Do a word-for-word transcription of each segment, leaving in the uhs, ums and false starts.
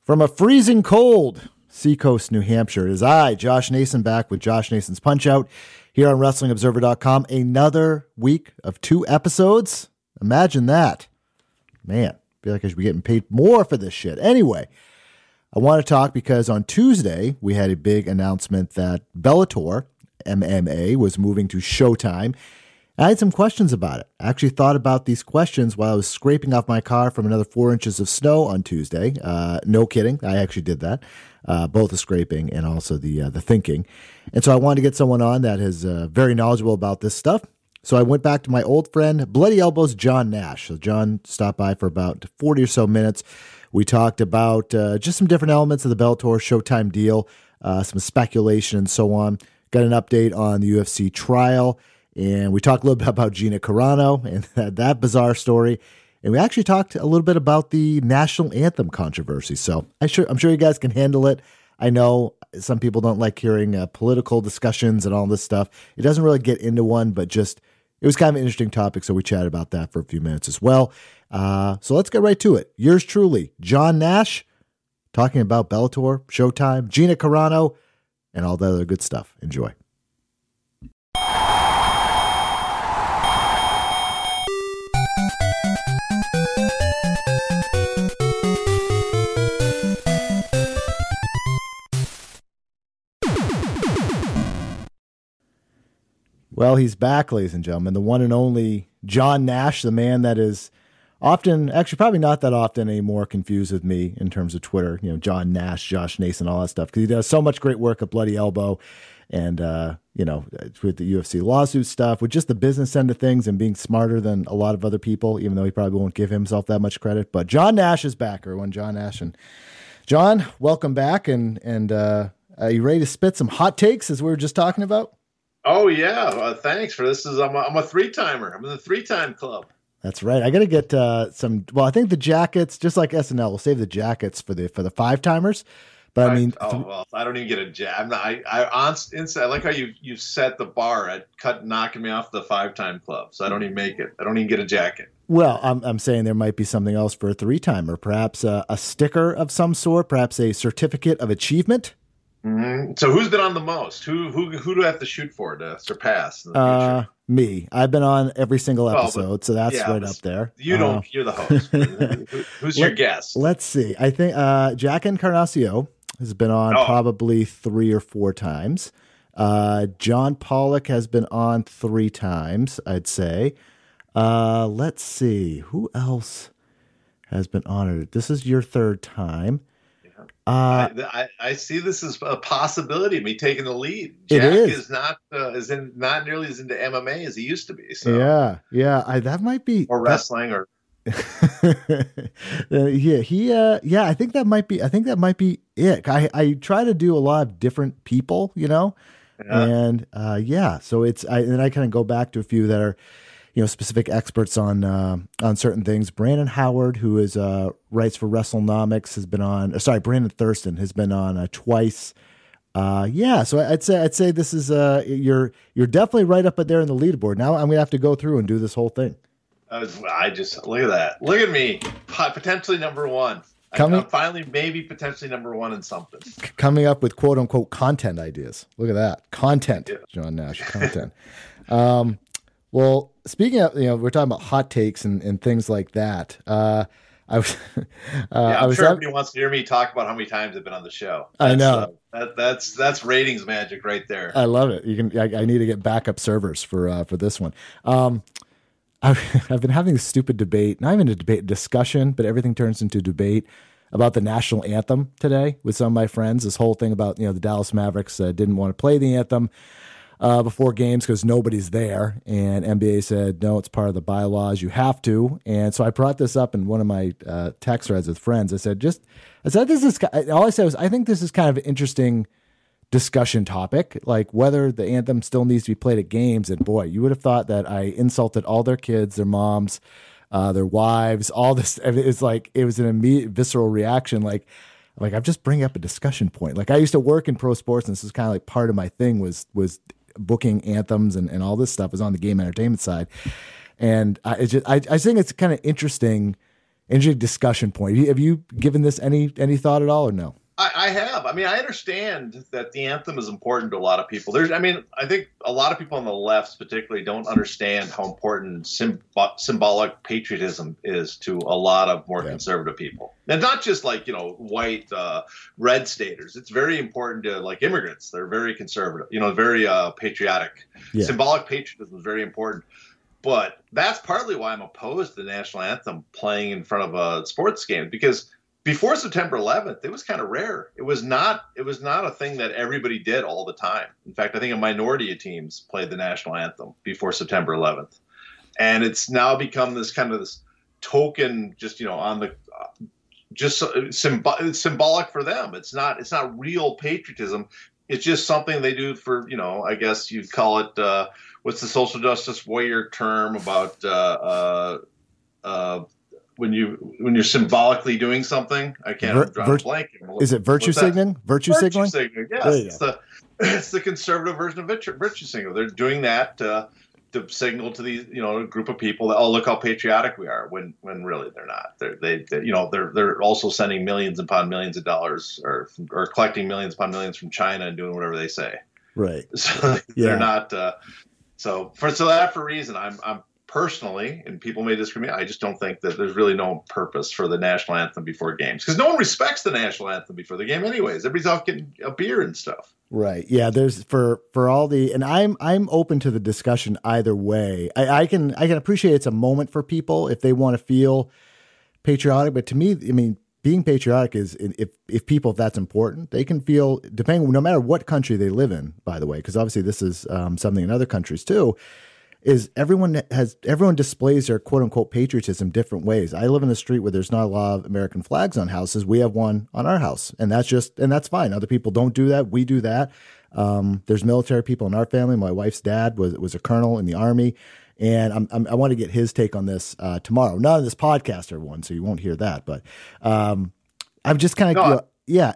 From a freezing cold Seacoast, New Hampshire, it is I, Josh Nason, back with Josh Nason's Punch-Out here on Wrestling Observer dot com. Another week of two episodes. Imagine that. Man, I feel like I should be getting paid more for this shit. Anyway, I want to talk because on Tuesday, we had a big announcement that Bellator M M A was moving to Showtime. I had some questions about it. I actually thought about these questions while I was scraping off my car from another four inches of snow on Tuesday. Uh, no kidding. I actually did that. Uh, both the scraping and also the uh, the thinking. And so I wanted to get someone on that is uh, very knowledgeable about this stuff. So I went back to my old friend, Bloody Elbows John Nash. So John stopped by for about forty or so minutes. We talked about uh, just some different elements of the Bellator Showtime deal, uh, some speculation and so on. Got an update on the U F C trial. And we talked a little bit about Gina Carano and that, that bizarre story. And we actually talked a little bit about the national anthem controversy. So I sure, I'm sure you guys can handle it. I know some people don't like hearing uh, political discussions and all this stuff. It doesn't really get into one, but just it was kind of an interesting topic. So we chatted about that for a few minutes as well. Uh, so let's get right to it. Yours truly, John Nash, talking about Bellator, Showtime, Gina Carano, and all the other good stuff. Enjoy. Well, he's back, ladies and gentlemen, the one and only John Nash, the man that is often, actually probably not that often anymore, confused with me in terms of Twitter, you know, John Nash, Josh Nason, all that stuff, because he does so much great work at Bloody Elbow and, uh, you know, with the U F C lawsuit stuff, with just the business end of things and being smarter than a lot of other people, even though he probably won't give himself that much credit. But John Nash is back, everyone, John Nash. And John, welcome back. And, and uh, are you ready to spit some hot takes as we were just talking about? Oh yeah, uh, thanks for this. Is I'm a, I'm a three timer. I'm in the three time club. That's right. I got to get uh, some. Well, I think the jackets, just like S N L, we'll save the jackets for the for the five timers. But I mean, I, oh th- well, I don't even get a jab. I'm not, I I on inside. I like how you you set the bar at cut knocking me off the five time club. So I don't even make it. I don't even get a jacket. Well, I'm I'm saying there might be something else for a three timer. Perhaps a, a sticker of some sort. Perhaps a certificate of achievement. Mm-hmm. So who's been on the most? Who who who do I have to shoot for to surpass in the uh, future? Me. I've been on every single episode, well, but, so that's yeah, right up there. You don't. Uh, you're the host. Who, who's your let, guest? Let's see. I think uh, Jack Encarnacio has been on oh. probably three or four times. Uh, John Pollock has been on three times, I'd say. Uh, let's see. Who else has been honored? This is your third time. Uh, I, I, I see this as a possibility of me taking the lead. Jack Jack is. is not uh, is in not nearly as into M M A as he used to be. So yeah, yeah, I, that might be or wrestling or yeah, he uh, yeah, I think that might be. I think that might be it. I I try to do a lot of different people, you know, yeah. and uh, yeah, so it's I and I kind of go back to a few that are, you know, specific experts on uh, on certain things. Brandon Howard, who is uh, writes for WrestleNomics, has been on. Uh, sorry, Brandon Thurston has been on uh, twice. Uh, yeah, so I'd say I'd say this is uh, you're you're definitely right up there in the leaderboard. Now I'm gonna have to go through and do this whole thing. Uh, I just look at that. Look at me, potentially number one. Coming, I'm finally, maybe potentially number one in something. Coming up with quote unquote content ideas. Look at that content, yeah. John Nash content. um, Well, speaking of, you know, we're talking about hot takes and, and things like that. Uh, I was, uh, yeah, I'm I was sure everybody wants to hear me talk about how many times I've been on the show. That's, I know uh, that, that's that's ratings magic right there. I love it. You can. I, I need to get backup servers for uh, for this one. Um, I've, I've been having this stupid debate, not even a debate, discussion, but everything turns into debate about the national anthem today with some of my friends. This whole thing about, you know, the Dallas Mavericks uh, didn't want to play the anthem Uh, before games because nobody's there, and N B A said no, it's part of the bylaws, you have to. And so I brought this up in one of my uh, text threads with friends. I said, just I said this is all I said was I think this is kind of an interesting discussion topic, like whether the anthem still needs to be played at games. And boy, you would have thought that I insulted all their kids, their moms, uh, their wives, all this. It's like it was an immediate visceral reaction, like. Like I'm just bringing up a discussion point. Like I used to work in pro sports, and this is kind of like part of my thing was was booking anthems and, and all this stuff is on the game entertainment side. And I, it's just, I, I think it's kind of interesting interesting discussion point. Have you, have you given this any any thought at all, or no? I, I have. I mean, I understand that the anthem is important to a lot of people. There's, I mean, I think a lot of people on the left, particularly, don't understand how important symb- symbolic patriotism is to a lot of more yeah. conservative people, and not just like you know white uh, red staters. It's very important to like immigrants. They're very conservative. You know, very uh, patriotic. Yeah. Symbolic patriotism is very important. But that's partly why I'm opposed to the national anthem playing in front of a sports game, because before September eleventh, it was kind of rare. It was not. It was not a thing that everybody did all the time. In fact, I think a minority of teams played the national anthem before September eleventh, and it's now become this kind of this token, just you know, on the, uh, just symb- it's symbolic for them. It's not. It's not real patriotism. It's just something they do for, you know, I guess you'd call it. Uh, what's the social justice warrior term about? Uh, uh, uh, When you when you're symbolically doing something, I can't Vir- draw vir- a blank. Is it virtue signaling? Virtue, virtue signaling? signaling? Yes, it's the it's the conservative version of virtue, virtue signaling. They're doing that uh, to signal to these you know a group of people that oh look how patriotic we are. When when really they're not. They're, they they you know they're they're also sending millions upon millions of dollars or or collecting millions upon millions from China and doing whatever they say. Right. So yeah. they're not. Uh, so for so that for a reason, I'm I'm. Personally, and people may disagree, I just don't think that there's really no purpose for the national anthem before games, because no one respects the national anthem before the game anyways. Everybody's off getting a beer and stuff. Right. Yeah. There's for, for all the, and I'm, I'm open to the discussion either way. I, I can, I can appreciate it's a moment for people if they want to feel patriotic, but to me, I mean, being patriotic is if, if people, if that's important, they can feel, depending, no matter what country they live in, by the way, because obviously this is um, something in other countries too, is everyone has everyone displays their quote unquote patriotism different ways. I live in a street where there's not a lot of American flags on houses. We have one on our house, and that's just and that's fine. Other people don't do that. We do that. Um, there's military people in our family. My wife's dad was was a colonel in the Army, and I'm, I'm, I want to get his take on this uh, tomorrow. Not on this podcast, everyone, so you won't hear that. But um, I'm just kind of no, yeah.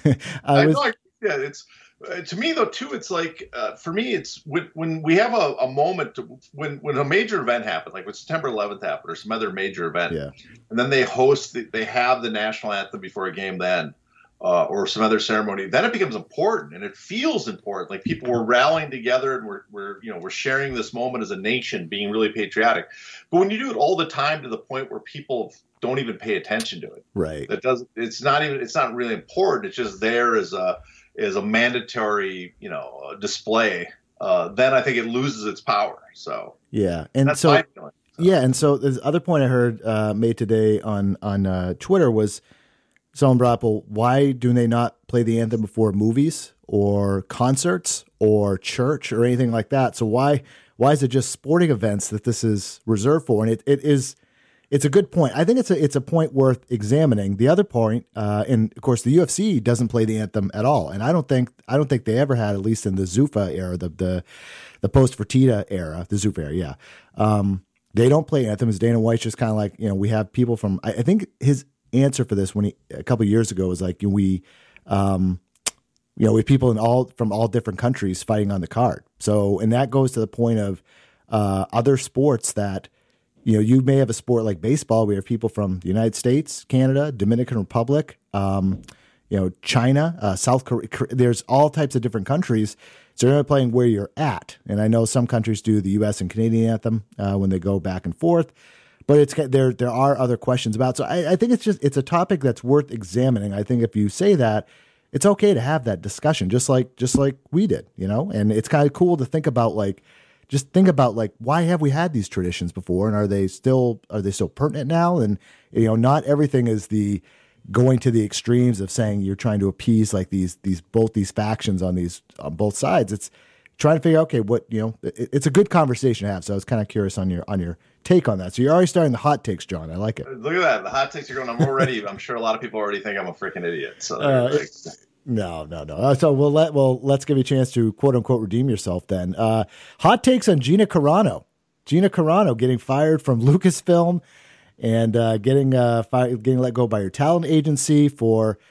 I, I was, know, yeah, it's. Uh, to me, though, too, it's like uh, for me, it's when, when we have a, a moment to, when when a major event happened, like when September eleventh happened or some other major event, yeah. and then they host, the, they have the national anthem before a game, then uh, or some other ceremony, then it becomes important and it feels important. Like people were rallying together and we're we're you know we're sharing this moment as a nation, being really patriotic. But when you do it all the time to the point where people don't even pay attention to it, right? That doesn't. It's not even. It's not really important. It's just there as a is a mandatory, you know, display, uh, then I think it loses its power. So yeah, and that's so, my feeling. So. Yeah, and so the other point I heard uh, made today on on uh, Twitter was someone brought up, well, why do they not play the anthem before movies or concerts or church or anything like that? So why why is it just sporting events that this is reserved for? And it it is. It's a good point. I think it's a it's a point worth examining. The other point, uh, and of course, the U F C doesn't play the anthem at all, and I don't think I don't think they ever had, at least in the Zuffa era, the the the post Fertitta era, the Zuffa era. Yeah, um, they don't play anthems. Dana White's just kind of like, you know, we have people from. I, I think his answer for this when he a couple of years ago was like, you know, we, um, you know, we have people in all from all different countries fighting on the card. So, and that goes to the point of uh, other sports that. You know, you may have a sport like baseball. We have people from the United States, Canada, Dominican Republic, um, you know, China, uh, South Korea. There's all types of different countries. So they're playing where you're at. And I know some countries do the U S and Canadian anthem uh, when they go back and forth. But it's there. There are other questions about. So I, I think it's just it's a topic that's worth examining. I think if you say that, it's okay to have that discussion, just like just like we did, you know. And it's kind of cool to think about like. Just think about like, why have we had these traditions before, and are they still are they still pertinent now? And you know, not everything is the going to the extremes of saying you're trying to appease like these these both these factions on these on both sides. It's trying to figure out, okay, what you know, it, it's a good conversation to have. So I was kind of curious on your on your take on that. So you're already starting the hot takes, John. I like it. Look at that, the hot takes are going. I'm already. I'm sure a lot of people already think I'm a freaking idiot. So. Uh, like, No, no, no. Uh, so we'll let well let's give you a chance to quote unquote redeem yourself then. Uh, hot takes on Gina Carano. Gina Carano getting fired from Lucasfilm and uh, getting uh, fired, getting let go by her talent agency for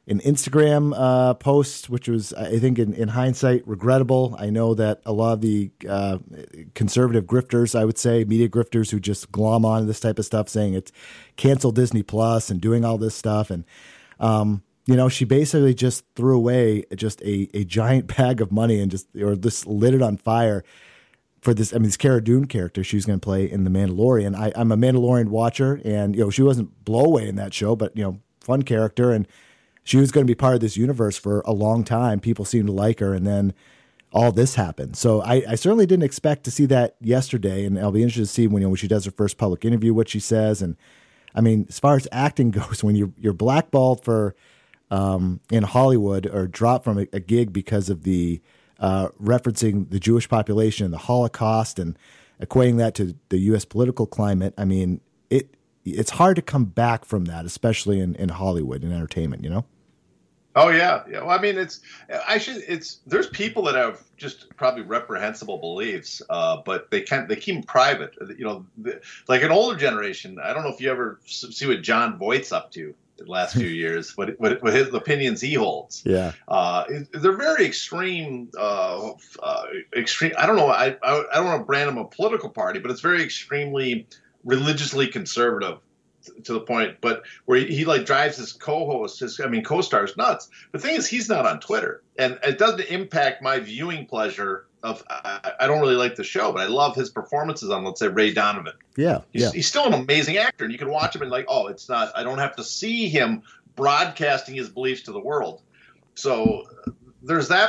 an Instagram uh, post, which was, I think, in, in hindsight, regrettable. I know that a lot of the uh, conservative grifters, I would say, media grifters who just glom on to this type of stuff, saying it's cancel Disney Plus and doing all this stuff. And, um, you know, she basically just threw away just a, a giant bag of money and just, or just lit it on fire for this. I mean, this Cara Dune character she was going to play in The Mandalorian. I, I'm a Mandalorian watcher, and, you know, she wasn't blow away in that show, but, you know, fun character. And she was going to be part of this universe for a long time. People seemed to like her, and then all this happened. So I, I certainly didn't expect to see that yesterday, and I'll be interested to see when, you know, when she does her first public interview what she says. And I mean, as far as acting goes, when you're you're blackballed for um, in Hollywood or dropped from a, a gig because of the uh, referencing the Jewish population and the Holocaust and equating that to the U S political climate, I mean, it it's hard to come back from that, especially in, in Hollywood and entertainment, you know? Oh yeah, yeah. Well, I mean, it's I should. It's there's people that have just probably reprehensible beliefs, uh, but they can't. They keep them private. You know, the, like an older generation. I don't know if you ever see what John Voight's up to the last few years. What, what what his opinions he holds. Yeah. Uh, they're very extreme. Uh, uh, extreme. I don't know. I I, I don't want to brand them a political party, but it's very extremely religiously conservative. To the point, but where he, he like drives his co-host, his I mean co-stars nuts. The thing is, he's not on Twitter, and it doesn't impact my viewing pleasure. Of I, I don't really like the show, but I love his performances on, let's say, Ray Donovan. Yeah, he's, yeah. he's still an amazing actor, and you can watch him and like, oh, it's not. I don't have to see him broadcasting his beliefs to the world. So there's that.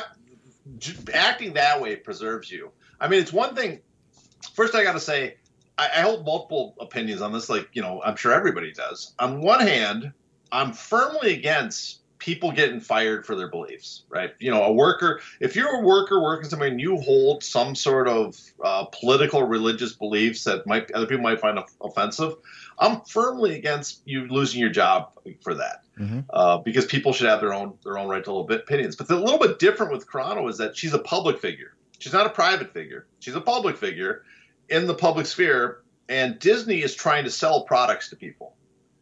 Acting that way preserves you. I mean, it's one thing. First, I got to say. I hold multiple opinions on this, like, you know, I'm sure everybody does. On one hand, I'm firmly against people getting fired for their beliefs, right? You know, a worker, if you're a worker working somewhere and you hold some sort of uh, political, religious beliefs that might other people might find offensive, I'm firmly against you losing your job for that, mm-hmm. uh, because people should have their own their own right to little bit opinions. But the little bit different with Carano is that she's a public figure. She's not a private figure. She's a public figure in the public sphere, and Disney is trying to sell products to people.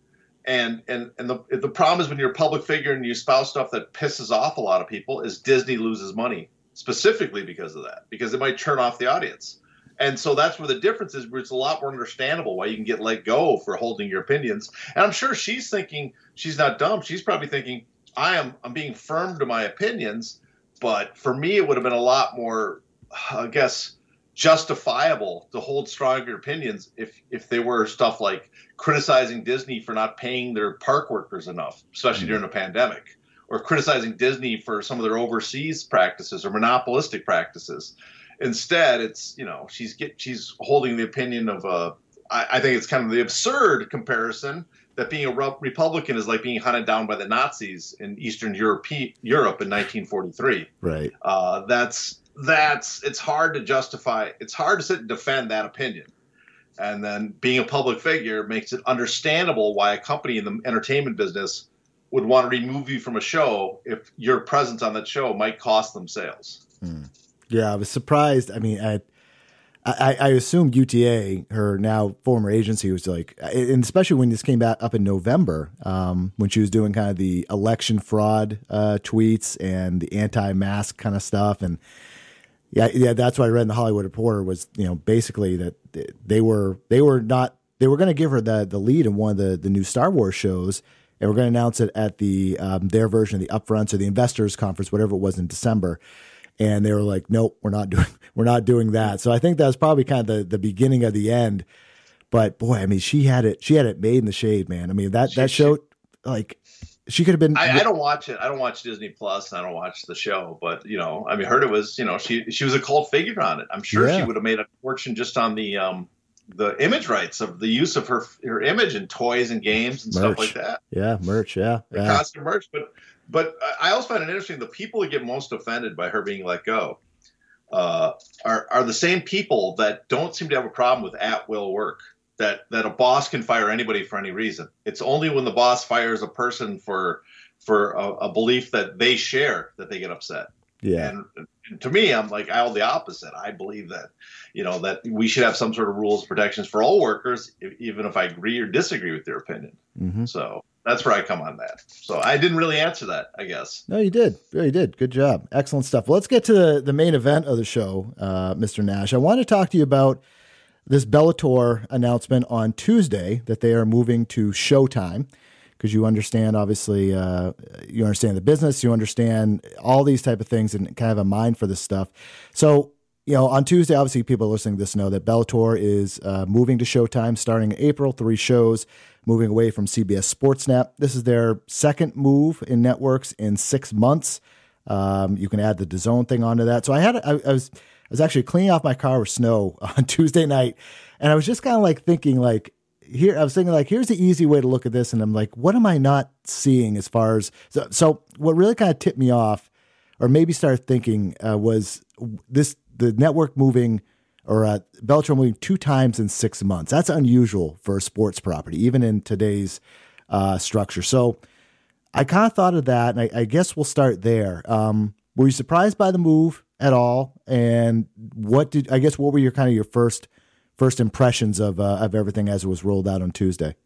And and and the the problem is when you're a public figure and you espouse stuff that pisses off a lot of people is Disney loses money specifically because of that, because it might turn off the audience. And so that's where the difference is, where it's a lot more understandable why you can get let go for holding your opinions. And I'm sure she's thinking, she's not dumb. She's probably thinking, I am I'm being firm to my opinions, but for me it would have been a lot more, I guess, justifiable to hold stronger opinions if if they were stuff like criticizing Disney for not paying their park workers enough, especially mm-hmm. during a pandemic, or criticizing Disney for some of their overseas practices or monopolistic practices. Instead, it's, you know, she's get she's holding the opinion of a. I, I think it's kind of the absurd comparison that being a Republican is like being hunted down by the Nazis in Eastern Europe Europe in nineteen forty-three. Right. Uh, that's. That's it's hard to justify. It's hard to sit and defend that opinion. And then being a public figure makes it understandable why a company in the entertainment business would want to remove you from a show if your presence on that show might cost them sales. Mm. Yeah, I was surprised. I mean, I, I, I assumed U T A, her now former agency, was like, and especially when this came back up in November, um, when she was doing kind of the election fraud uh, tweets and the anti-mask kind of stuff. And Yeah, yeah, that's what I read in the Hollywood Reporter was, you know, basically that they were they were not they were going to give her the the lead in one of the, the new Star Wars shows, and we're going to announce it at the um, their version of the upfronts or the investors conference, whatever it was in December. And they were like, nope, we're not doing we're not doing that. So I think that was probably kind of the, the beginning of the end. But boy, I mean, she had it she had it made in the shade, man. I mean, that she, that show, she, like. She could have been. I, I don't watch it. I don't watch Disney Plus. And I don't watch the show. But you know, I mean, heard it was. You know, she she was a cult figure on it. I'm sure yeah. she would have made a fortune just on the um the image rights of the use of her her image in toys and games and merch. Stuff like that. Yeah, merch. Yeah, the yeah. constant merch. But but I also find it interesting. The people that get most offended by her being let go uh, are are the same people that don't seem to have a problem with at will work. That that a boss can fire anybody for any reason. It's only when the boss fires a person for for a, a belief that they share that they get upset. Yeah. And, and to me, I'm like, I hold the opposite. I believe that, you know, that we should have some sort of rules and protections for all workers, if, even if I agree or disagree with their opinion. Mm-hmm. So That's where I come on that. So I didn't really answer that, I guess. No, you did. You did. Good job. Excellent stuff. Well, let's get to the, the main event of the show, uh, Mister Nash. I want to talk to you about this Bellator announcement on Tuesday that they are moving to Showtime, because you understand, obviously, uh, you understand the business, you understand all these type of things and kind of a mind for this stuff. So, you know, on Tuesday, obviously, people listening to this know that Bellator is uh, moving to Showtime starting in April, three shows, moving away from C B S Sportsnet. This is their second move in networks in six months. Um, you can add the DAZN thing onto that. So I had, I, I was, I was actually cleaning off my car with snow on Tuesday night, and I was just kind of like thinking, like, here, I was thinking, like, here's the easy way to look at this, and I'm like, what am I not seeing as far as so? So what really kind of tipped me off, or maybe started thinking, uh, was this the network moving. Or uh, Bellator moving two times in six months. That's unusual for a sports property, even in today's uh, structure. So I kind of thought of that, and I, I guess we'll start there. Um, were you surprised by the move at all? And what did I guess what were your kind of your first first impressions of uh, of everything as it was rolled out on Tuesday?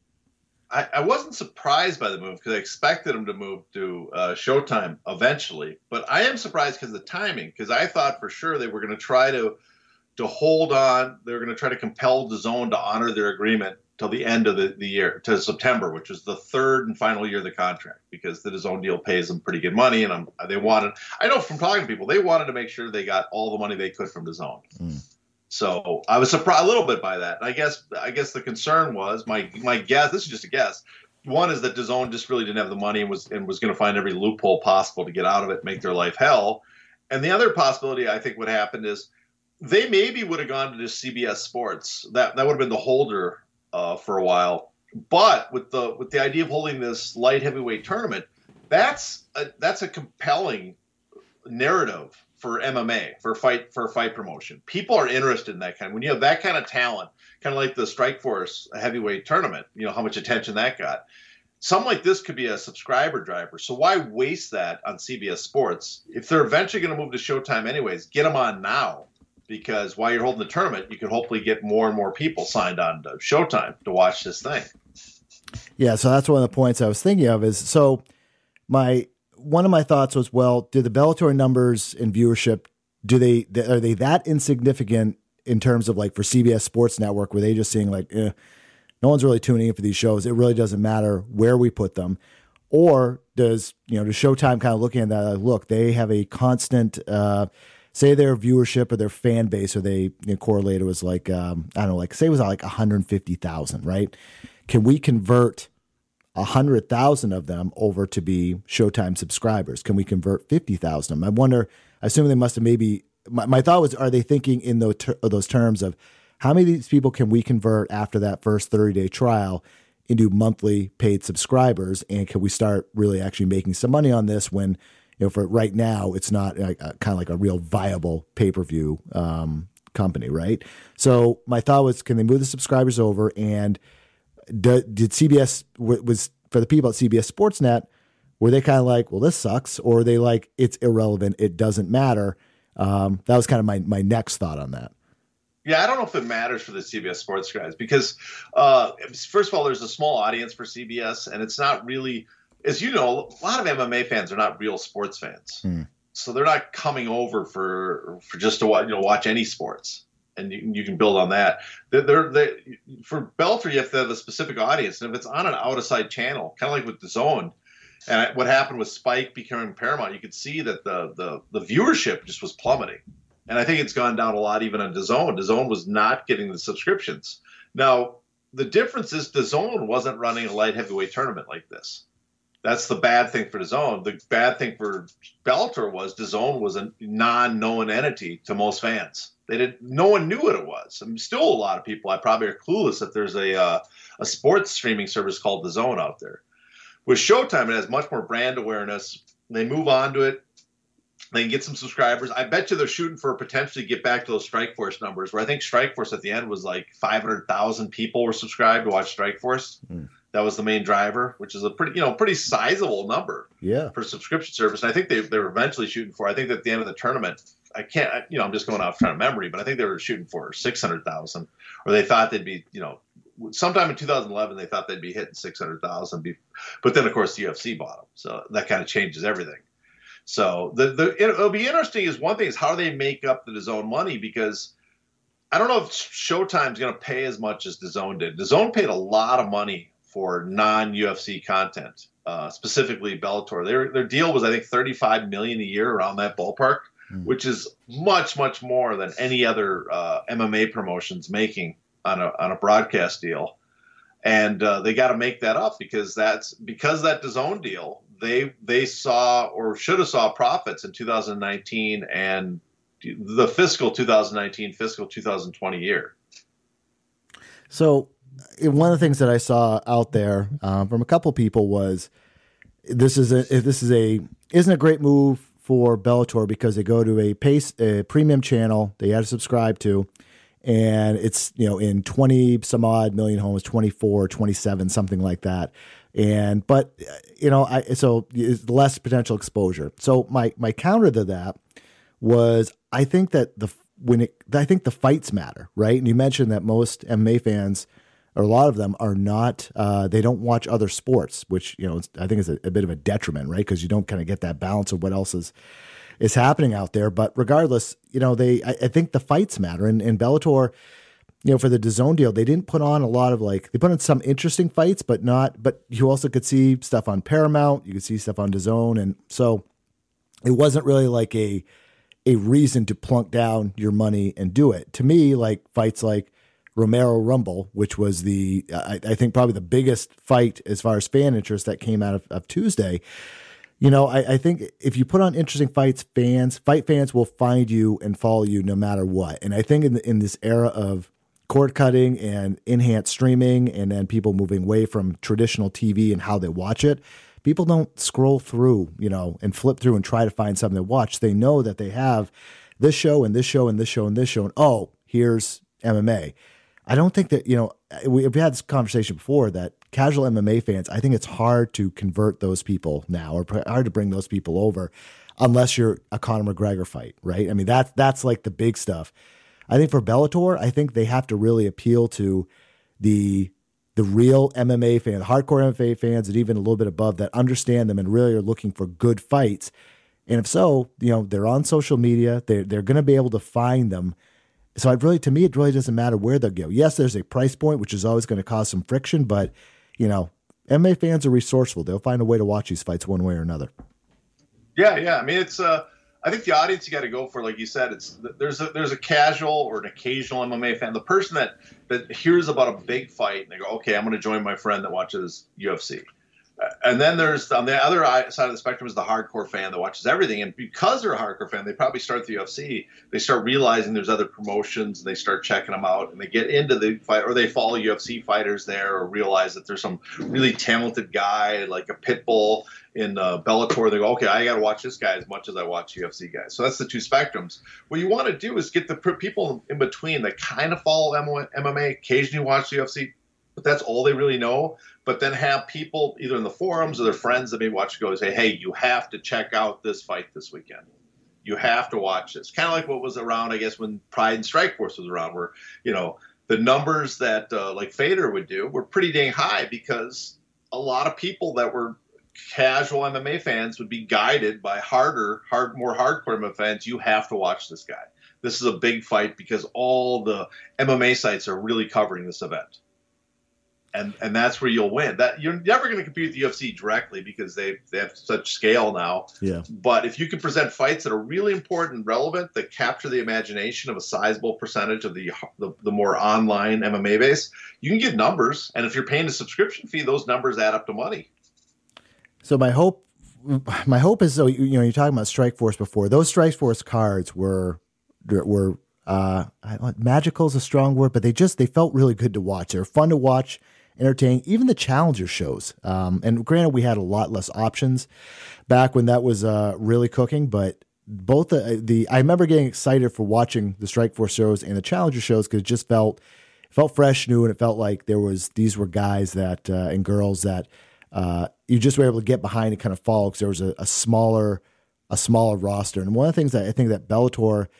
I, I wasn't surprised by the move because I expected them to move to uh, Showtime eventually, but I am surprised because of the timing. Because I thought for sure they were going to try to. to hold on. They're going to try to compel DAZN to honor their agreement till the end of the, the year, to September, which is the third and final year of the contract, because the DAZN deal pays them pretty good money. And I'm, they wanted, I know from talking to people, they wanted to make sure they got all the money they could from DAZN. Mm. So I was surprised a little bit by that. And I guess, I guess the concern was my, my guess, this is just a guess. One is that DAZN just really didn't have the money and was, and was going to find every loophole possible to get out of it, make their life hell. And the other possibility I think would happen is, they maybe would have gone to just C B S Sports. That that would have been the holder uh, for a while. But with the with the idea of holding this light heavyweight tournament, that's a, that's a compelling narrative for M M A, for fight for fight promotion. People are interested in that kind. When you have that kind of talent, kind of like the Strikeforce heavyweight tournament, you know how much attention that got. Something like this could be a subscriber driver. So why waste that on C B S Sports if they're eventually going to move to Showtime anyways? Get them on now. Because while you're holding the tournament, you can hopefully get more and more people signed on to Showtime to watch this thing. Yeah, so that's one of the points I was thinking of is, so my one of my thoughts was, well, do the Bellator numbers in viewership, do they are they that insignificant in terms of like for C B S Sports Network, where they just seeing like, eh, no one's really tuning in for these shows. It really doesn't matter where we put them. Or does, you know, does Showtime kind of looking at that, like, look, they have a constant, uh, say their viewership or their fan base, or they you know, correlated was like, um, I don't know, like say it was like one hundred fifty thousand, right? Can we convert one hundred thousand of them over to be Showtime subscribers? Can we convert fifty thousand of them? I wonder, I assume they must have maybe, my, my thought was, are they thinking in those, ter- those terms of how many of these people can we convert after that first thirty-day trial into monthly paid subscribers? And can we start really actually making some money on this when, you know, for right now, it's not like a, kind of like a real viable pay-per-view um, company, right? So my thought was, can they move the subscribers over? And do, did C B S, was for the people at C B S Sportsnet, were they kind of like, well, this sucks? Or were they like, it's irrelevant, it doesn't matter? Um, that was kind of my, my next thought on that. Yeah, I don't know if it matters for the C B S Sports guys because, uh, first of all, there's a small audience for C B S, and it's not really – as you know, a lot of M M A fans are not real sports fans, hmm. so they're not coming over for for just to watch, you know, watch any sports, and you, you can build on that. They're, they're, they for Bellator, you have to have a specific audience, and if it's on an out-of-side channel, kind of like with DAZN, and what happened with Spike becoming Paramount, you could see that the the the viewership just was plummeting, and I think it's gone down a lot even on DAZN. DAZN was not getting the subscriptions. Now the difference is DAZN wasn't running a light heavyweight tournament like this. That's the bad thing for DAZN. The bad thing for Bellator was DAZN was a non-known entity to most fans. They didn't. No one knew what it was. I mean, still, a lot of people I probably are clueless that there's a uh, a sports streaming service called DAZN out there. With Showtime, it has much more brand awareness. They move on to it. They can get some subscribers. I bet you they're shooting for potentially get back to those Strikeforce numbers, where I think Strikeforce at the end was like five hundred thousand people were subscribed to watch Strikeforce. Mm. That was the main driver, which is a pretty, you know, pretty sizable number yeah. for subscription service. And I think they they were eventually shooting for, I think at the end of the tournament, I can't, you know, I'm just going off trying to memory, but I think they were shooting for six hundred thousand, or they thought they'd be, you know, sometime in two thousand eleven, they thought they'd be hitting six hundred thousand, but then of course the U F C bought them, so that kind of changes everything. So the the it'll be interesting. Is one thing is how they make up the DAZN money, because I don't know if Showtime's going to pay as much as DAZN did. DAZN paid a lot of money for non-U F C content, uh, specifically Bellator. Their their deal was, I think, thirty-five million dollars a year, around that ballpark, mm. which is much, much more than any other uh, M M A promotion's making on a on a broadcast deal. And uh, they got to make that up, because that's because that DAZN deal, they they saw or should have saw profits in two thousand nineteen and the fiscal two thousand nineteen, fiscal two thousand twenty year. So one of the things that I saw out there um, from a couple people was this is a this is a isn't a great move for Bellator, because they go to a pace a premium channel they had to subscribe to, and it's, you know, in twenty some odd million homes, twenty-four, twenty-seven, something like that. And but you know, I so it's less potential exposure. So my my counter to that was, I think that the when it I think the fights matter, right? And you mentioned that most M M A fans, or a lot of them, are not uh, they don't watch other sports, which, you know, it's, I think is a, a bit of a detriment, right? Because you don't kind of get that balance of what else is is happening out there. But regardless, you know, they I, I think the fights matter. And in Bellator, you know, for the DAZN deal, they didn't put on a lot of, like, they put on some interesting fights, but not. But you also could see stuff on Paramount, you could see stuff on DAZN, and so it wasn't really like a a reason to plunk down your money and do it. To me, like fights like Romero Rumble, which was the, I, I think probably the biggest fight as far as fan interest that came out of, of Tuesday. You know, I, I think if you put on interesting fights, fans, fight fans will find you and follow you no matter what. And I think in the, in this era of cord cutting and enhanced streaming, and then people moving away from traditional T V and how they watch it, people don't scroll through, you know, and flip through and try to find something to watch. They know that they have this show and this show and this show and this show, and oh, here's M M A. I don't think that, you know, we've had this conversation before that casual M M A fans, I think it's hard to convert those people now, or hard to bring those people over, unless you're a Conor McGregor fight, right? I mean, that's, that's like the big stuff. I think for Bellator, I think they have to really appeal to the the real M M A fans, hardcore M M A fans, and even a little bit above that understand them and really are looking for good fights. And if so, you know, they're on social media, they're, they're going to be able to find them. So it really, to me, it really doesn't matter where they'll go. Yes, there's a price point, which is always going to cause some friction, but, you know, M M A fans are resourceful. They'll find a way to watch these fights one way or another. Yeah, yeah. I mean, it's, uh, I think the audience you got to go for, like you said, it's there's a there's a casual or an occasional M M A fan, the person that that hears about a big fight and they go, okay, I'm going to join my friend that watches U F C. And then there's, on the other side of the spectrum, is the hardcore fan that watches everything. And because they're a hardcore fan, they probably start the U F C. They start realizing there's other promotions, and they start checking them out, and they get into the fight, or they follow U F C fighters there, or realize that there's some really talented guy like a Pitbull in uh, Bellator. They go, okay, I got to watch this guy as much as I watch U F C guys. So that's the two spectrums. What you want to do is get the people in between that kind of follow M M A, occasionally watch the U F C, but that's all they really know. But then have people either in the forums or their friends that maybe watch go say, hey, you have to check out this fight this weekend. You have to watch this. Kind of like what was around, I guess, when Pride and Strikeforce was around, where, you know, the numbers that uh, like Fader would do were pretty dang high, because a lot of people that were casual M M A fans would be guided by harder, hard, more hardcore M M A fans. You have to watch this guy. This is a big fight because all the M M A sites are really covering this event. And and that's where you'll win. That you're never going to compete with the U F C directly, because they they have such scale now. Yeah. But if you can present fights that are really important and relevant, that capture the imagination of a sizable percentage of the the, the more online M M A base, you can get numbers. And if you're paying a subscription fee, those numbers add up to money. So my hope, my hope is, so you know, you're talking about Strikeforce before. Those Strikeforce cards were were uh, magical is a strong word, but they just they felt really good to watch. They were fun to watch. Entertaining, even the Challenger shows. Um, and granted, we had a lot less options back when that was uh, really cooking, but both the, the, I remember getting excited for watching the Strikeforce shows and the Challenger shows, because it just felt, it felt fresh, new, and it felt like there was, these were guys that, uh, and girls that uh, you just were able to get behind and kind of follow, because there was a, a smaller, a smaller roster. And one of the things that I think that Bellator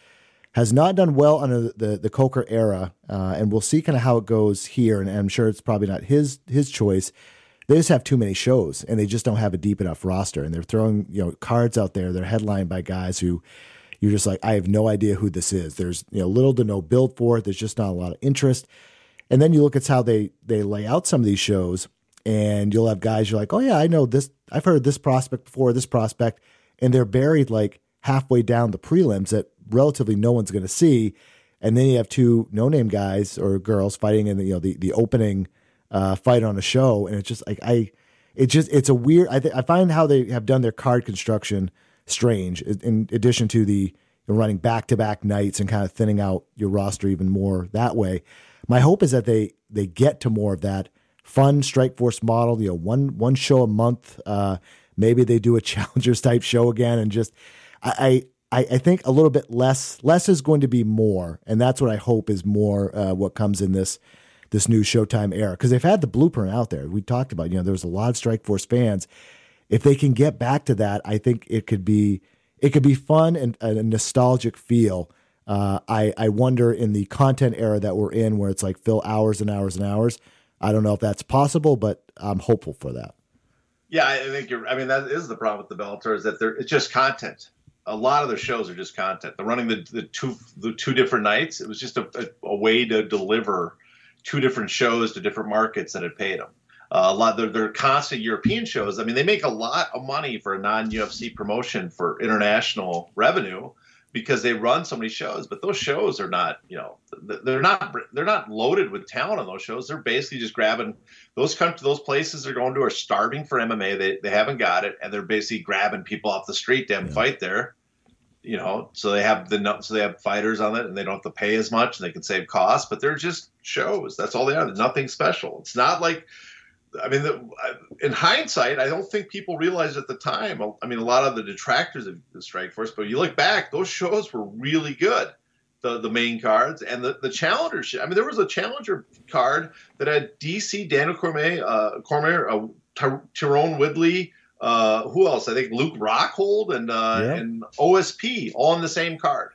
has not done well under the the, the Coker era, uh, and we'll see kind of how it goes here. And, and I'm sure it's probably not his his choice. They just have too many shows, and they just don't have a deep enough roster. And they're throwing you know cards out there. They're headlined by guys who you're just like, I have no idea who this is. There's you know little to no build for it. There's just not a lot of interest. And then you look at how they they lay out some of these shows, and you'll have guys you're like, oh yeah, I know this. I've heard of this prospect before, this prospect, and they're buried like halfway down the prelims that relatively no one's going to see. And then you have two no-name guys or girls fighting in the you know the the opening uh, fight on a show, and it's just like I, it just it's a weird. I th- I find how they have done their card construction strange. In addition to the running back-to-back nights and kind of thinning out your roster even more that way. My hope is that they they get to more of that fun Strikeforce model. You know, one one show a month. Uh, maybe they do a Challengers type show again, and just I, I I think a little bit less less is going to be more, and that's what I hope is more. Uh, what comes in this this new Showtime era, because they've had the blueprint out there. We talked about you know there was a lot of Strikeforce fans. If they can get back to that, I think it could be it could be fun and a nostalgic feel. Uh, I, I wonder in the content era that we're in where it's like fill hours and hours and hours. I don't know if that's possible, but I'm hopeful for that. Yeah, I think you're, I mean, that is the problem with the Bellator is that they're, it's just content. A lot of their shows are just content. They're running the, the two, the two different nights. It was just a, a, a way to deliver two different shows to different markets that had paid them. Uh, a lot, they're, they're constant European shows. I mean, they make a lot of money for a non-U F C promotion for international revenue, because they run so many shows, but those shows are not, you know, they're not, they're not loaded with talent on those shows. They're basically just grabbing those countries, those places they're going to are starving for M M A. They they haven't got it. And they're basically grabbing people off the street to have them fight there, you know, so they have the, so they have fighters on it and they don't have to pay as much and they can save costs, but they're just shows. That's all they are. They're nothing special. It's not like, I mean, the, in hindsight, I don't think people realized at the time. I mean, a lot of the detractors of the Strikeforce, but you look back, those shows were really good. The the main cards and the the challenger. I mean, there was a challenger card that had D C, Daniel Cormier, uh, Cormier, uh, Ty- Tyrone Woodley. Uh, who else? I think Luke Rockhold and uh, yeah. and O S P all on the same card.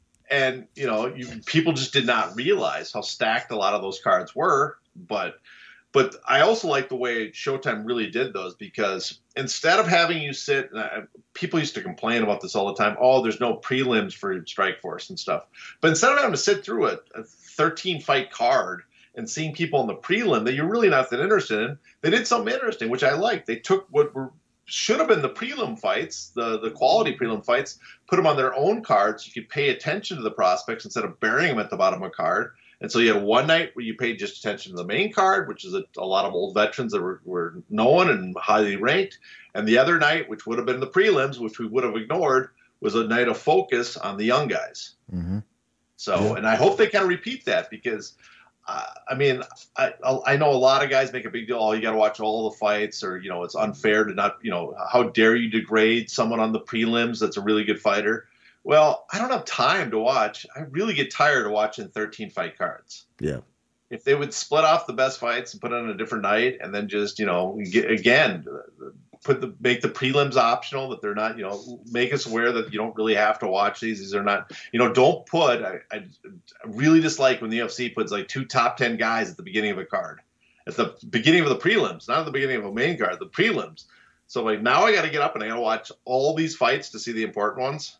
And you know, you, people just did not realize how stacked a lot of those cards were, but. But I also like the way Showtime really did those, because instead of having you sit, and I, people used to complain about this all the time. Oh, there's no prelims for Strikeforce and stuff. But instead of having to sit through a, a thirteen fight card and seeing people in the prelim that you're really not that interested in, they did something interesting, which I liked. They took what were should have been the prelim fights, the, the quality prelim fights, put them on their own cards. So you could pay attention to the prospects instead of burying them at the bottom of a card. And so you had one night where you paid just attention to the main card, which is a, a lot of old veterans that were, were known and highly ranked. And the other night, which would have been the prelims, which we would have ignored, was a night of focus on the young guys. Mm-hmm. So, yeah. And I hope they kind of repeat that, because, uh, I mean, I I know a lot of guys make a big deal. Oh, you got to watch all the fights, or, you know, it's unfair to not, you know, how dare you degrade someone on the prelims that's a really good fighter. Well, I don't have time to watch. I really get tired of watching thirteen fight cards. Yeah. If they would split off the best fights and put it on a different night, and then just, you know, get, again, put the make the prelims optional, that they're not, you know, make us aware that you don't really have to watch these. These are not, you know, don't put, I, I really dislike when the U F C puts like two top ten guys at the beginning of a card. At the beginning of the prelims, not at the beginning of a main card, the prelims. So like now I got to get up and I got to watch all these fights to see the important ones.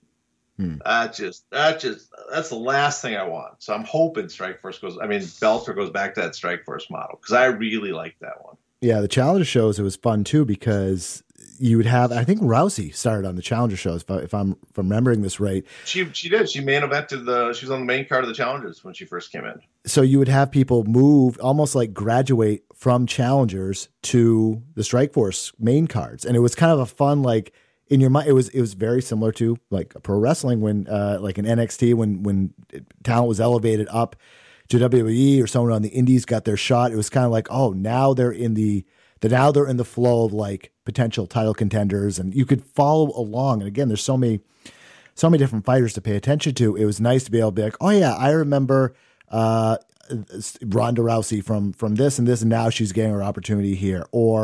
Hmm. That just, that just, that's the last thing I want. So I'm hoping Strikeforce goes, I mean, Bellator goes back to that Strikeforce model, because I really like that one. Yeah, the Challenger shows, it was fun too, because you would have, I think Rousey started on the Challenger shows, if, I, if I'm if I'm remembering this right. She she did. She main evented the, she was on the main card of the Challengers when she first came in. So you would have people move, almost like graduate from Challengers to the Strikeforce main cards. And it was kind of a fun, like, in your mind, it was it was very similar to like pro wrestling when, uh, like in N X T, when when talent was elevated up to W W E, or someone on the Indies got their shot. It was kind of like, oh, now they're in the the now they're in the flow of like potential title contenders, and you could follow along. And again, there's so many so many different fighters to pay attention to. It was nice to be able to be like, oh yeah, I remember uh, Ronda Rousey from from this and this, and now she's getting her opportunity here, or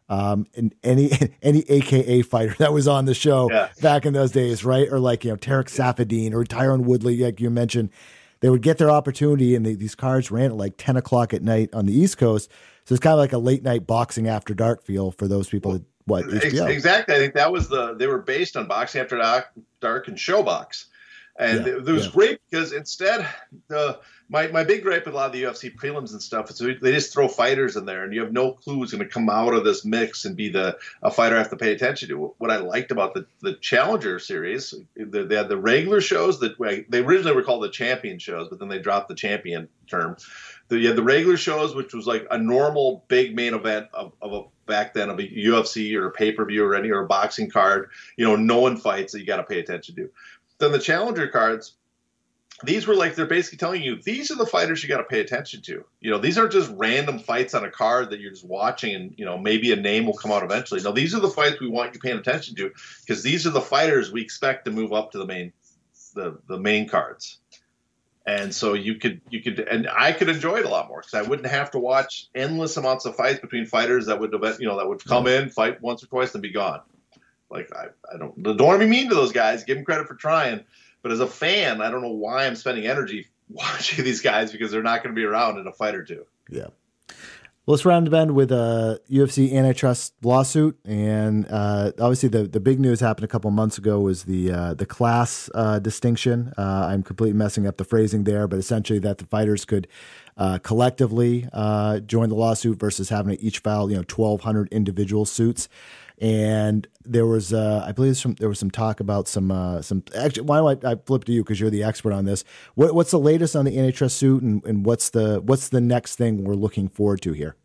Um, and any any A K A fighter that was on the show yeah. back in those days, right? Or like, you know, Tarek Safadine or Tyron Woodley, like you mentioned, they would get their opportunity, and they, these cards ran at like ten o'clock at night on the East Coast. So it's kind of like a late night boxing after dark feel for those people. That, what H B O. Exactly. I think that was the they were based on Boxing After Dark and Showbox. And yeah, it, it was yeah. great because instead, the my, my big gripe with a lot of the U F C prelims and stuff is they just throw fighters in there, and you have no clue who's going to come out of this mix and be the a fighter I have to pay attention to. What I liked about the, the Challenger series, they, they had the regular shows that they originally were called the champion shows, but then they dropped the champion term. The, you had the regular shows, which was like a normal big main event of, of a back then of a U F C or a pay-per-view or any or a boxing card. You know, no one fights that you got to pay attention to. Then the Challenger cards, these were like, they're basically telling you, these are the fighters you got to pay attention to. You know, these aren't just random fights on a card that you're just watching and, you know, maybe a name will come out eventually. No, these are the fights we want you paying attention to because these are the fighters we expect to move up to the main, the, the main cards. And so you could, you could, and I could enjoy it a lot more because I wouldn't have to watch endless amounts of fights between fighters that would, you know, that would come in, fight once or twice and be gone. Like, I, I don't, don't want to be mean to those guys. Give them credit for trying. But as a fan, I don't know why I'm spending energy watching these guys because they're not going to be around in a fight or two. Yeah. Well, let's round the bend with a U F C antitrust lawsuit. And uh, obviously the, the big news happened a couple months ago was the uh, the class uh, distinction. Uh, I'm completely messing up the phrasing there, but essentially that the fighters could uh, collectively uh, join the lawsuit versus having to each file, you know, twelve hundred individual suits. And there was, uh, I believe, some there was some talk about some, uh, some. Actually, why don't I, I flip to you because you're the expert on this? What, what's the latest on the antitrust suit, and, and what's the what's the next thing we're looking forward to here?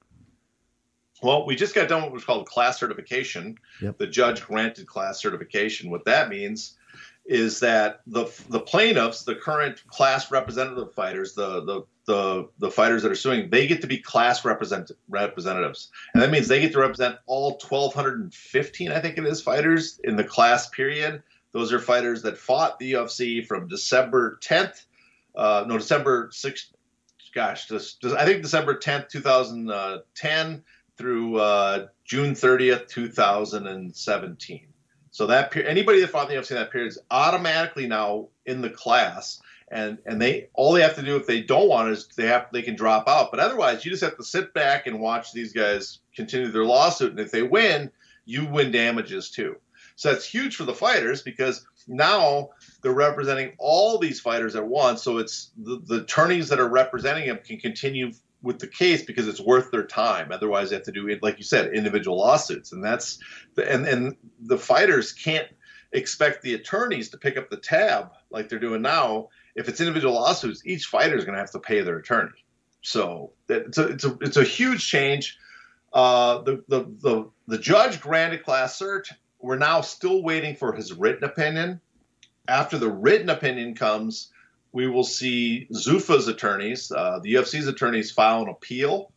Well, we just got done with what's called class certification. Yep. The judge granted class certification. What that means is that the the plaintiffs, the current class representative fighters, the the the the fighters that are suing, they get to be class represent, representatives. And that means they get to represent all twelve fifteen, I think it is, fighters in the class period. Those are fighters that fought the U F C from December tenth, uh, no, December sixth, gosh, just, just, I think December tenth, twenty ten through uh, June thirtieth, two thousand seventeen. So that anybody that fought in the U F C in that period is automatically now in the class. And and they all they have to do if they don't want is they have they can drop out. But otherwise, you just have to sit back and watch these guys continue their lawsuit. And if they win, you win damages too. So that's huge for the fighters because now they're representing all these fighters at once. So it's the, the attorneys that are representing them can continue with the case because it's worth their time. Otherwise, they have to do, like you said, individual lawsuits. And that's the, and and the fighters can't expect the attorneys to pick up the tab like they're doing now. If it's individual lawsuits, each fighter is going to have to pay their attorney. So that, it's a it's a it's a huge change. Uh, the the the the judge granted class cert. We're now still waiting for his written opinion. After the written opinion comes, we will see Zuffa's attorneys, uh, the U F C's attorneys, file an appeal.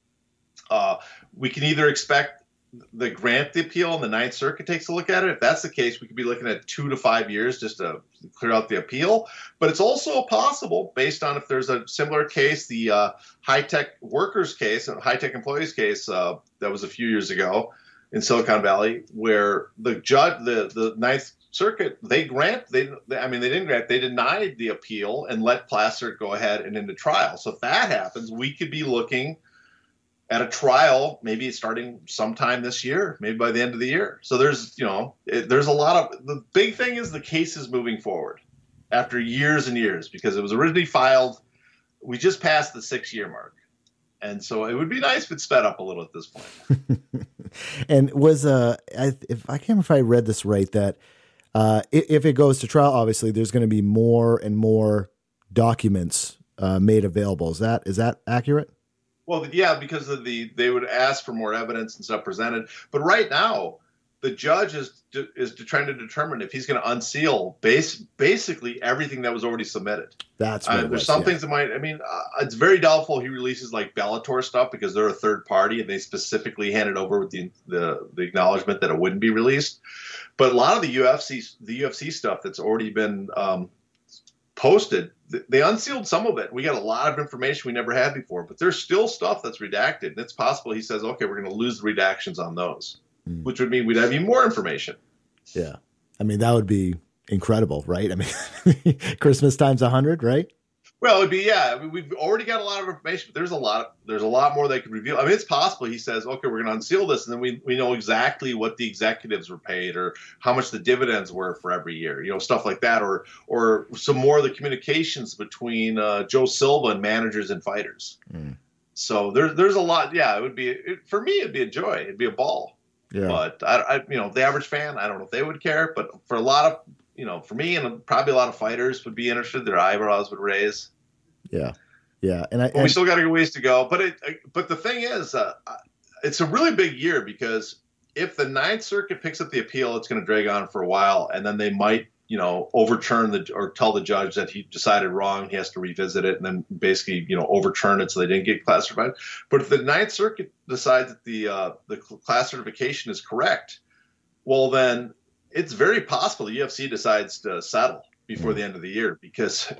Uh, we can either expect the grant the appeal and the Ninth Circuit takes a look at it. If that's the case, we could be looking at two to five years just to clear out the appeal. But it's also possible, based on if there's a similar case, the uh, high-tech workers case, and high-tech employees case uh, that was a few years ago in Silicon Valley, where the judge, the, the Ninth Circuit, they grant, they, they, I mean, they didn't grant, they denied the appeal and let class cert go ahead and into trial. So if that happens, we could be looking at a trial, maybe starting sometime this year, maybe by the end of the year. So there's, you know, it, there's a lot of, the big thing is the case is moving forward after years and years because it was originally filed. We just passed the six year mark. And so it would be nice if it sped up a little at this point. And was, uh, I, if I can't remember if I read this right, that uh, if it goes to trial, obviously there's going to be more and more documents uh, made available. Is that, is that accurate? Well, yeah, because of the they would ask for more evidence and stuff presented. But right now, the judge is is trying to determine if he's going to unseal base basically everything that was already submitted. That's what uh, it there's was, some yeah. things that might. I mean, uh, it's very doubtful he releases like Bellator stuff because they're a third party and they specifically handed over with the the, the acknowledgement that it wouldn't be released. But a lot of the U F C the U F C stuff that's already been um, posted, they unsealed some of it. We got a lot of information we never had before, but there's still stuff that's redacted. And it's possible he says, okay, we're going to lose the redactions on those, mm. which would mean we'd have even more information. Yeah. I mean, that would be incredible, right? I mean, Christmas times a hundred, right? Well, it'd be, yeah, I mean, we've already got a lot of information, but there's a lot, of, there's a lot more they could reveal. I mean, it's possible he says, okay, we're going to unseal this. And then we, we know exactly what the executives were paid or how much the dividends were for every year, you know, stuff like that. Or, or some more of the communications between uh, Joe Silva and managers and fighters. Mm. So there's, there's a lot. Yeah, it would be, it, for me, it'd be a joy. It'd be a ball. Yeah. But I, I, you know, the average fan, I don't know if they would care, but for a lot of, you know, for me and probably a lot of fighters would be interested, their eyebrows would raise. Yeah. Yeah. And I, and we still got a ways to go, but it, but the thing is, uh, it's a really big year because if the Ninth Circuit picks up the appeal, it's going to drag on for a while. And then they might, you know, overturn the, or tell the judge that he decided wrong. He has to revisit it and then basically, you know, overturn it. So they didn't get class certified. But if the Ninth Circuit decides that the, uh, the class certification is correct, well, then it's very possible the U F C decides to settle before mm-hmm. the end of the year because,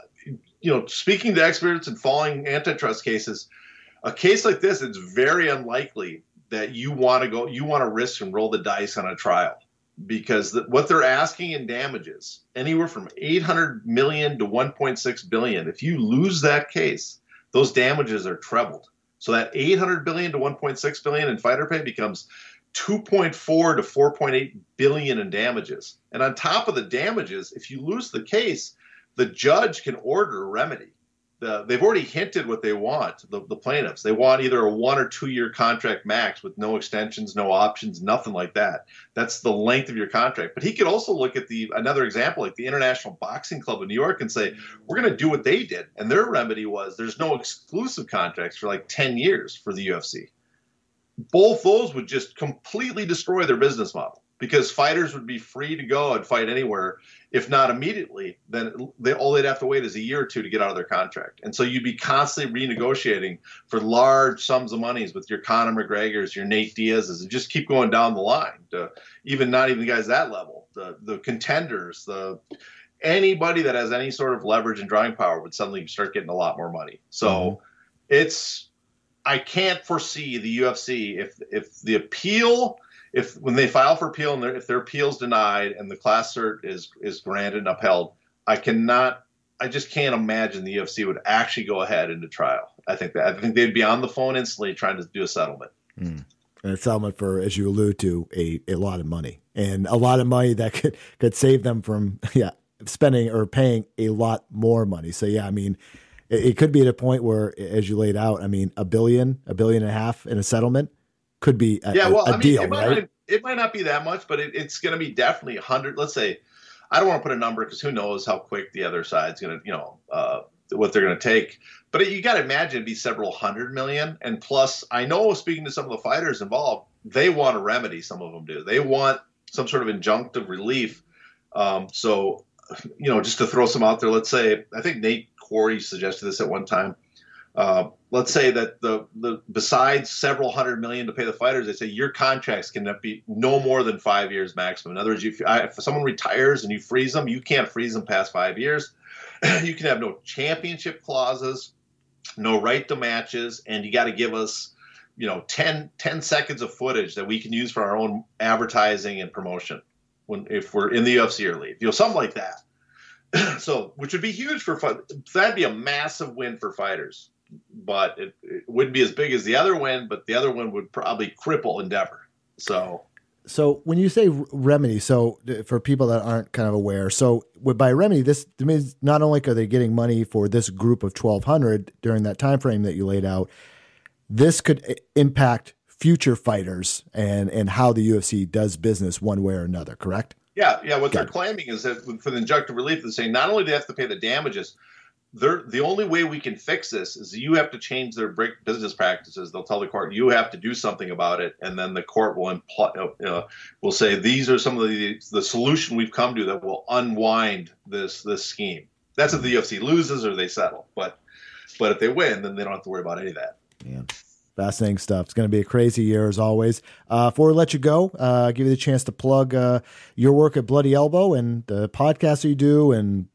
you know, speaking to experts and following antitrust cases, a case like this, it's very unlikely that you want to go, you want to risk and roll the dice on a trial because the, what they're asking in damages, anywhere from eight hundred million to one point six billion. If you lose that case, those damages are trebled. So that eight hundred billion to one point six billion in fighter pay becomes two point four to four point eight billion in damages. And on top of the damages, if you lose the case, the judge can order a remedy. The, they've already hinted what they want, the, the plaintiffs. They want either a one or two year contract max with no extensions, no options, nothing like that. That's the length of your contract. But he could also look at the another example, like the International Boxing Club in New York and say, we're going to do what they did. And their remedy was there's no exclusive contracts for like ten years for the U F C. Both those would just completely destroy their business model because fighters would be free to go and fight anywhere. If not immediately, then they, all they'd have to wait is a year or two to get out of their contract. And so you'd be constantly renegotiating for large sums of monies with your Conor McGregors, your Nate Diaz's, and just keep going down the line to even not even guys that level, the the contenders, the anybody that has any sort of leverage and drawing power would suddenly start getting a lot more money. So mm-hmm. it's, I can't foresee the U F C if if the appeal. If when they file for appeal and if their appeal is denied and the class cert is is granted and upheld, I cannot, I just can't imagine the U F C would actually go ahead into trial. I think that I think they'd be on the phone instantly trying to do a settlement. Mm. And a settlement for, as you allude to, a, a lot of money and a lot of money that could could save them from yeah spending or paying a lot more money. So yeah, I mean, it, it could be at a point where, as you laid out, I mean, a billion, a billion and a half in a settlement. Could be a, yeah, well, a, a I mean, deal, it might, right? not, it might not be that much, but it, it's going to be definitely a hundred. Let's say, I don't want to put a number because who knows how quick the other side's going to, you know, uh, what they're going to take. But it, you got to imagine it'd be several hundred million. And plus, I know speaking to some of the fighters involved, they want a remedy. Some of them do. They want some sort of injunctive relief. Um, so, you know, just to throw some out there, let's say, I think Nate Quarry suggested this at one time. Uh, let's say that the, the besides several hundred million to pay the fighters, they say your contracts can be no more than five years maximum. In other words, if, if someone retires and you freeze them, you can't freeze them past five years. You can have no championship clauses, no right to matches, and you got to give us, you know, ten, ten seconds of footage that we can use for our own advertising and promotion when if we're in the U F C or leave, you know, something like that. So, which would be huge for fun. That'd be a massive win for fighters. But it, it wouldn't be as big as the other one, but the other one would probably cripple Endeavor. So, so when you say remedy, so for people that aren't kind of aware, so by remedy, this means not only are they getting money for this group of twelve hundred during that time frame that you laid out, this could impact future fighters and and how the U F C does business one way or another. Correct? Yeah, yeah. What Got they're it. claiming is that for the injunctive relief, they're saying not only do they have to pay the damages. They're, the only way we can fix this is you have to change their break business practices. They'll tell the court you have to do something about it, and then the court will impl- uh, will say these are some of the the solution we've come to that will unwind this this scheme. That's if the U F C loses or they settle. But but if they win, then they don't have to worry about any of that. Yeah. Fascinating stuff. It's going to be a crazy year as always. Uh, before we let you go, uh, give you the chance to plug uh, your work at Bloody Elbow and the podcast you do and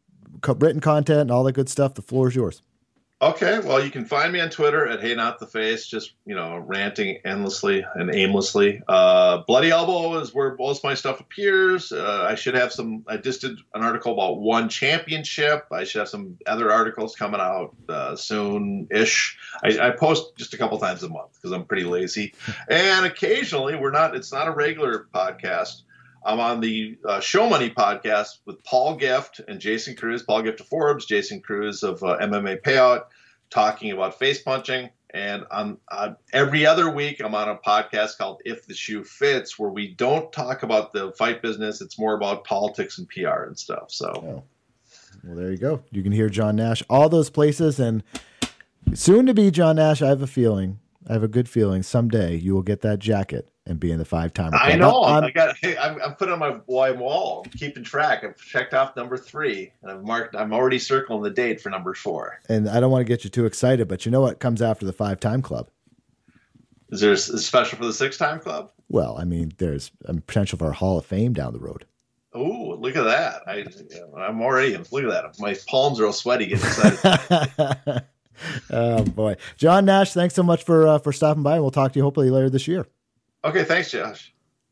co- written content and all that good stuff, the floor is yours. Okay, well, you can find me on Twitter at Hey Not the Face, just, you know, ranting endlessly and aimlessly. Uh, Bloody Elbow is where most of my stuff appears. Uh, I should have some, I just did an article about one championship. I should have some other articles coming out uh, soon-ish. I, I post just a couple times a month because I'm pretty lazy. And occasionally, we're not, it's not a regular podcast. I'm on the uh, Show Money podcast with Paul Gift and Jason Cruz. Paul Gift of Forbes, Jason Cruz of uh, M M A Payout, talking about face punching. And on uh, every other week, I'm on a podcast called If the Shoe Fits, where we don't talk about the fight business. It's more about politics and P R and stuff. So, oh. Well, there you go. You can hear John Nash all those places, and soon to be John Nash. I have a feeling, I have a good feeling, someday you will get that jacket and be in the five-timer. I know. I'm, I got. Hey, I'm, I'm putting on my wall. I'm keeping track. I've checked off number three, and I've marked. I'm already circling the date for number four. And I don't want to get you too excited, but you know what comes after the five-time club? Is there a special for the six-time club? Well, I mean, there's a potential for a Hall of Fame down the road. Oh, look at that! I, I'm already. Look at that. My palms are all sweaty. Getting excited. Oh boy, John Nash, thanks so much for uh, for stopping by, and we'll talk to you hopefully later this year. Okay, thanks, Josh.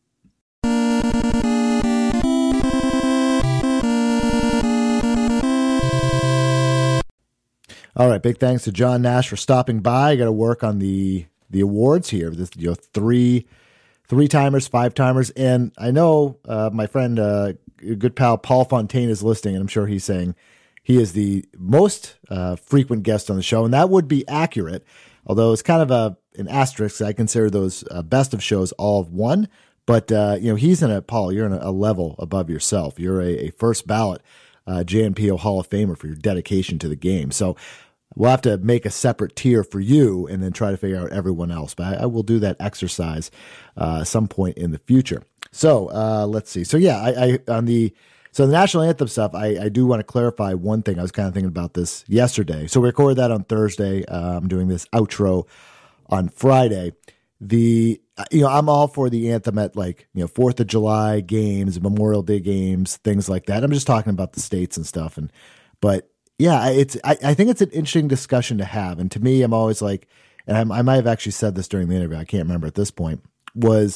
All right, big thanks to John Nash for stopping by. I got to work on the the awards here. This, you know, three three timers, five timers, and I know uh, my friend, uh, good pal Paul Fontaine is listening, and I'm sure he's saying he is the most uh, frequent guest on the show, and that would be accurate. Although it's kind of a an asterisk. I consider those uh, best of shows all of one. But, uh, you know, he's in a, Paul, you're in a, a level above yourself. You're a, a first ballot uh, J N P O Hall of Famer for your dedication to the game. So we'll have to make a separate tier for you and then try to figure out everyone else. But I, I will do that exercise uh, some point in the future. So uh, let's see. So, yeah, I, I on the... So the national anthem stuff, I, I do want to clarify one thing. I was kind of thinking about this yesterday. So we recorded that on Thursday. Uh, I'm doing this outro on Friday. The you know I'm all for the anthem at like you know Fourth of July games, Memorial Day games, things like that. I'm just talking about the states and stuff. And but yeah, it's I, I think it's an interesting discussion to have. And to me, I'm always like, and I, I might have actually said this during the interview. I can't remember at this point. Was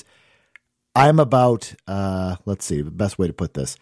I'm about uh, let's see the best way to put this.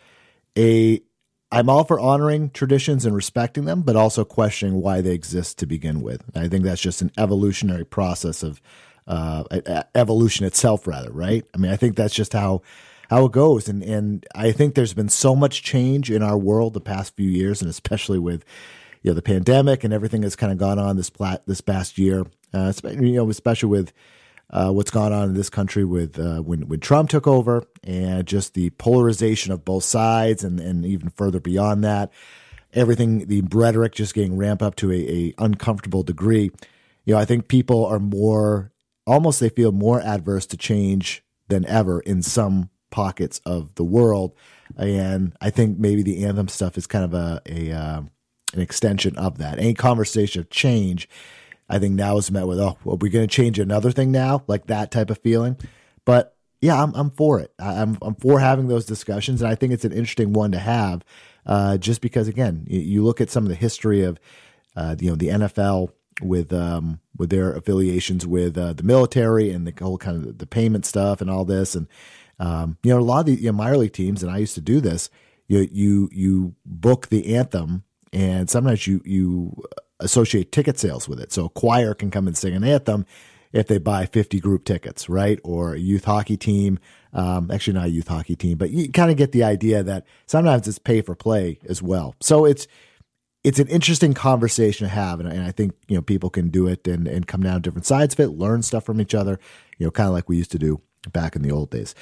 A, I'm all for honoring traditions and respecting them, but also questioning why they exist to begin with. I think that's just an evolutionary process of uh, evolution itself, rather, right? I mean, I think that's just how how it goes, and and I think there's been so much change in our world the past few years, and especially with you know the pandemic and everything that's kind of gone on this plat this past year, uh, you know, especially with. Uh, what's gone on in this country with uh, when when Trump took over and just the polarization of both sides and, and even further beyond that, everything, the rhetoric just getting ramped up to a, a uncomfortable degree. You know, I think people are more, almost they feel more adverse to change than ever in some pockets of the world. And I think maybe the anthem stuff is kind of a, a uh, an extension of that. Any conversation of change I think now is met with, oh, well, we're going to change another thing now, like that type of feeling. But yeah, I'm I'm for it. I'm I'm for having those discussions, and I think it's an interesting one to have, uh, just because again, you, you look at some of the history of, uh, you know, the N F L with um with their affiliations with uh, the military and the whole kind of the payment stuff and all this, and um, you know, a lot of the you know, minor league teams, and I used to do this. You you you book the anthem, and sometimes you you. associate ticket sales with it. So a choir can come and sing an anthem if they buy fifty group tickets, right? Or a youth hockey team, um, actually not a youth hockey team, but you kind of get the idea that sometimes it's pay for play as well. So it's it's an interesting conversation to have, and, and I think you know people can do it and, and come down different sides of it, learn stuff from each other, you know, kind of like we used to do back in the old days.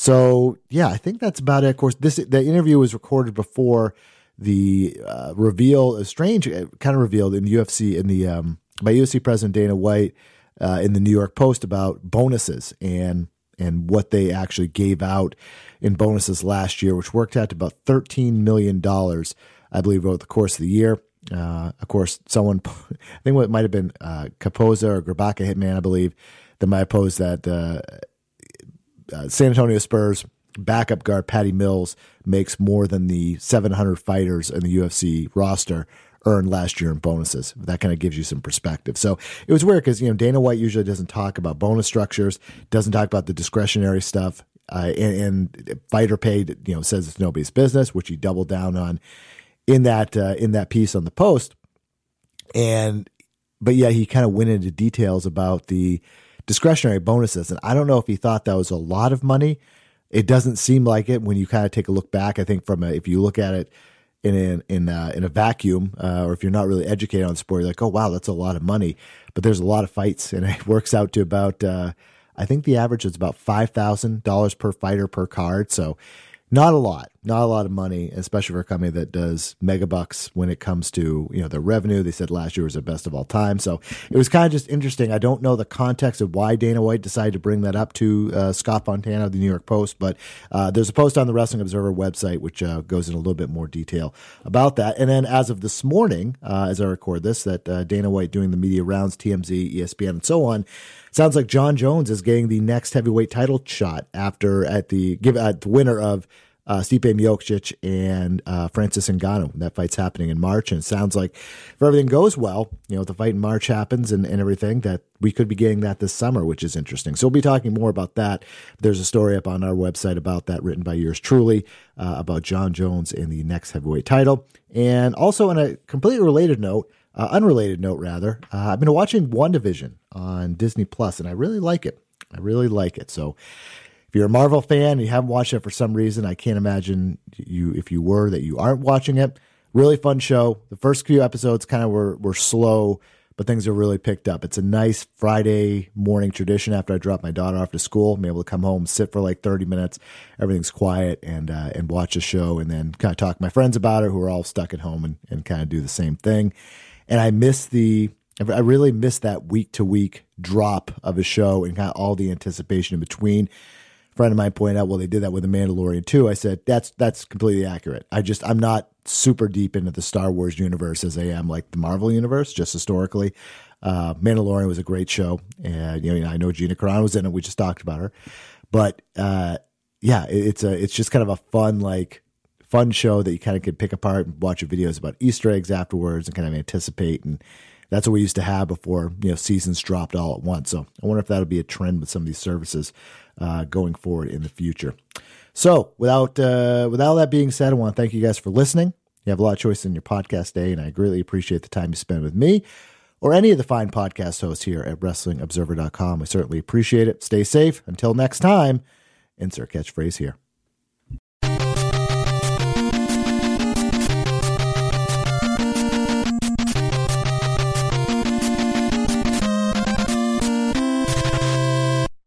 So yeah, I think that's about it. Of course, this the interview was recorded before the uh, reveal, a strange kind of revealed in U F C in the um, by U F C President Dana White uh, in the New York Post about bonuses and and what they actually gave out in bonuses last year, which worked out to about thirteen million dollars, I believe, over the course of the year. Uh, of course, someone, I think what might have been uh, Capoza or Grabaka Hitman, I believe, that might have posed that uh, uh, San Antonio Spurs backup guard Patty Mills makes more than the seven hundred fighters in the U F C roster earned last year in bonuses. That kind of gives you some perspective. So it was weird because, you know, Dana White usually doesn't talk about bonus structures, doesn't talk about the discretionary stuff, uh, and, and fighter paid, you know, says it's nobody's business, which he doubled down on in that uh, in that piece on the Post. And but yeah, he kind of went into details about the discretionary bonuses, and I don't know if he thought that was a lot of money. It doesn't seem like it when you kind of take a look back. I think from a, if you look at it in a, in a, in a vacuum, uh, or if you're not really educated on the sport, you're like, oh wow, that's a lot of money. But there's a lot of fights, and it works out to about uh, I think the average is about five thousand dollars per fighter per card. So not a lot, not a lot of money, especially for a company that does mega bucks when it comes to, you know, their revenue. They said last year was their best of all time. So it was kind of just interesting. I don't know the context of why Dana White decided to bring that up to uh, Scott Fontana of the New York Post, but uh, there's a post on the Wrestling Observer website which uh, goes in a little bit more detail about that. And then as of this morning, uh, as I record this, that uh, Dana White doing the media rounds, T M Z, E S P N, and so on, sounds like John Jones is getting the next heavyweight title shot after at the give at the winner of uh, Stipe Miocic and uh, Francis Ngannou. That fight's happening in March, and it sounds like if everything goes well, you know, the fight in March happens and, and everything, that we could be getting that this summer, which is interesting. So we'll be talking more about that. There's a story up on our website about that, written by yours truly, uh, about John Jones and the next heavyweight title. And also on a completely related note, uh, unrelated note rather, uh, I've been watching WandaVision on Disney Plus, and I really like it. I really like it. So if you're a Marvel fan and you haven't watched it for some reason, I can't imagine you, if you were, that you aren't watching it. Really fun show. The first few episodes kind of were, were slow, but things are really picked up. It's a nice Friday morning tradition after I drop my daughter off to school. I'm able to come home, sit for like thirty minutes. Everything's quiet, and uh, and watch a show, and then kind of talk to my friends about it who are all stuck at home, and, and kind of do the same thing. And I miss the, I really miss that week to week drop of a show and kind of all the anticipation in between. A friend of mine pointed out, well, they did that with The Mandalorian too. I said, that's, that's completely accurate. I just, I'm not super deep into the Star Wars universe as I am like the Marvel universe, just historically. Uh, Mandalorian was a great show. And, you know, I know Gina Carano was in it. We just talked about her, but, uh, yeah, it, it's a, it's just kind of a fun, like, fun show that you kind of could pick apart and watch videos about Easter eggs afterwards and kind of anticipate. And that's what we used to have before, you know, seasons dropped all at once. So I wonder if that'll be a trend with some of these services uh, going forward in the future. So without, uh, with all that being said, I want to thank you guys for listening. You have a lot of choice in your podcast day, and I greatly appreciate the time you spend with me or any of the fine podcast hosts here at Wrestling Observer dot com. I certainly appreciate it. Stay safe. Until next time, insert catchphrase here.